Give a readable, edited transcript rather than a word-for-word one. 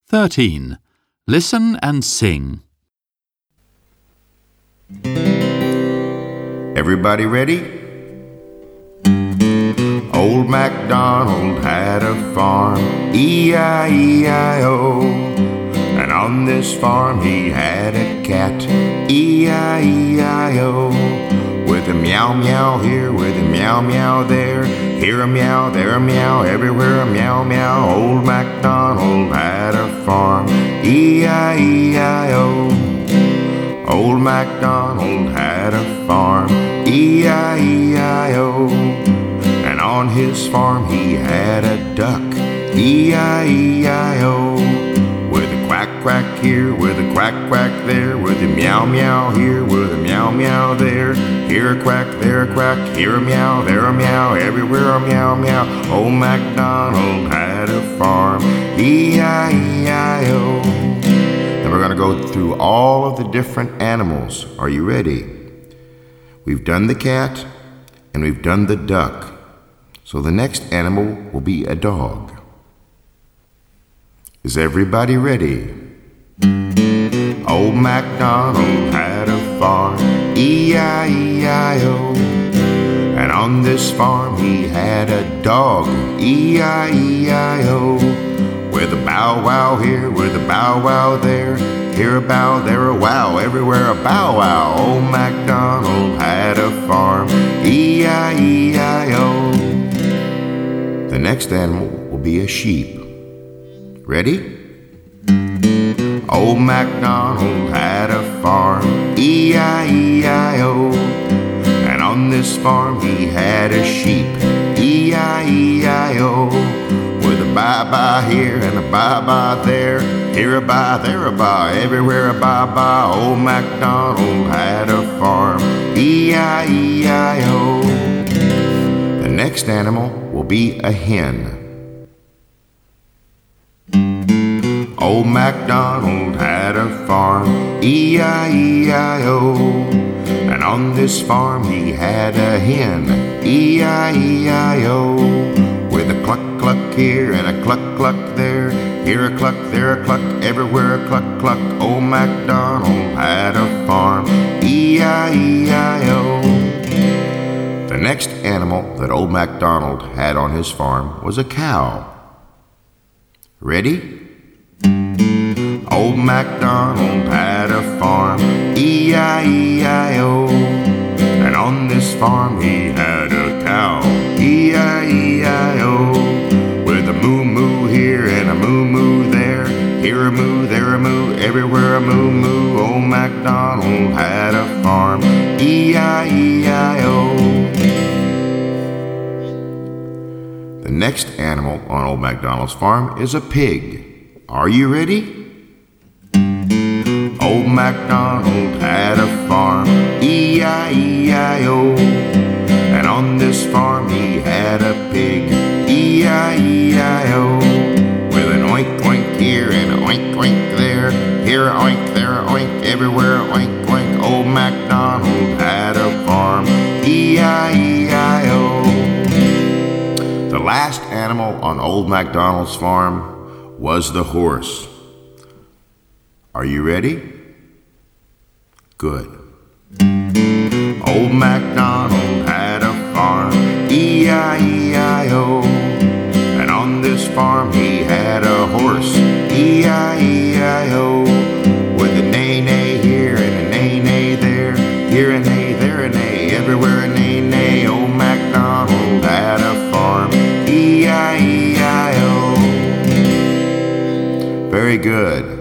13. Listen and sing. Everybody ready? Old MacDonald had a farm, E-I-E-I-O. And on this farm he had a cat, E-I-E-I-O. With a meow meow here, with a meow meow there. Here a meow, there a meow, everywhere a meow meow. Old MacDonald had a farm, E-I-E-I-O. Old MacDonald had a farm, E-I-E-I-O. And on his farm he had a duck, E-I-E-I-O. With a quack quack here, with a quack quack there. With a meow meow here, with a meow meow there. Here a quack, there a quack, here a meow, there a meow, everywhere a meow meow. Old MacDonald had a farm, E-I-E-I-O. Now we're going to go through all of the different animals. Are you ready? We've done the cat and we've done the duck. So the next animal will be a dog. Is everybody ready? Old MacDonald had a farm, E-I-E-I-O. And on this farm he had a dog, E-I-E-I-O. With a bow wow here, with a bow wow there. Here a bow, there a wow, everywhere a bow wow. Old MacDonald had a farm, E-I-E-I-O. The next animal will be a sheep. Ready? Old MacDonald had a farm, E-I-E-I-O. And on this farm he had a sheep, E-I-E-I-O. With a baa-baa here and a baa-baa there. Here a baa, there a baa, everywhere a baa-baa. Old MacDonald had a farm, E-I-E-I-O. The next animal will be a hen. Old MacDonald had a farm, E-I-E-I-O. And on this farm he had a hen, E-I-E-I-O. With a cluck cluck here and a cluck cluck there. Here a cluck, there a cluck, everywhere a cluck cluck. Old MacDonald had a farm, E-I-E-I-O. The next animal that old MacDonald had on his farm was a cow. Ready? Old MacDonald had a farm, E-I-E-I-O. And on this farm he had a cow, E-I-E-I-O. With a moo-moo here and a moo-moo there. Here a moo, there a moo, everywhere a moo-moo. Old MacDonald had a farm, E-I-E-I-O. The next animal on old MacDonald's farm is a pig. Are you ready? Old MacDonald had a farm, E-I-E-I-O. And on this farm he had a pig, E-I-E-I-O. With an oink oink here and an oink oink there. Here a oink, there a oink, everywhere a oink oink. Old MacDonald had a farm, E-I-E-I-O. The last animal on old MacDonald's farm was the horse. Are you ready? Good. Old MacDonald had a farm, E-I-E-I-O. And on this farm he had a horse, E-I-E-I-O. With a neigh-neigh here and a neigh-neigh there. Here a neigh, there a neigh, everywhere a neigh-neigh. Old MacDonald had a farm, E-I-E-I-O. Very good.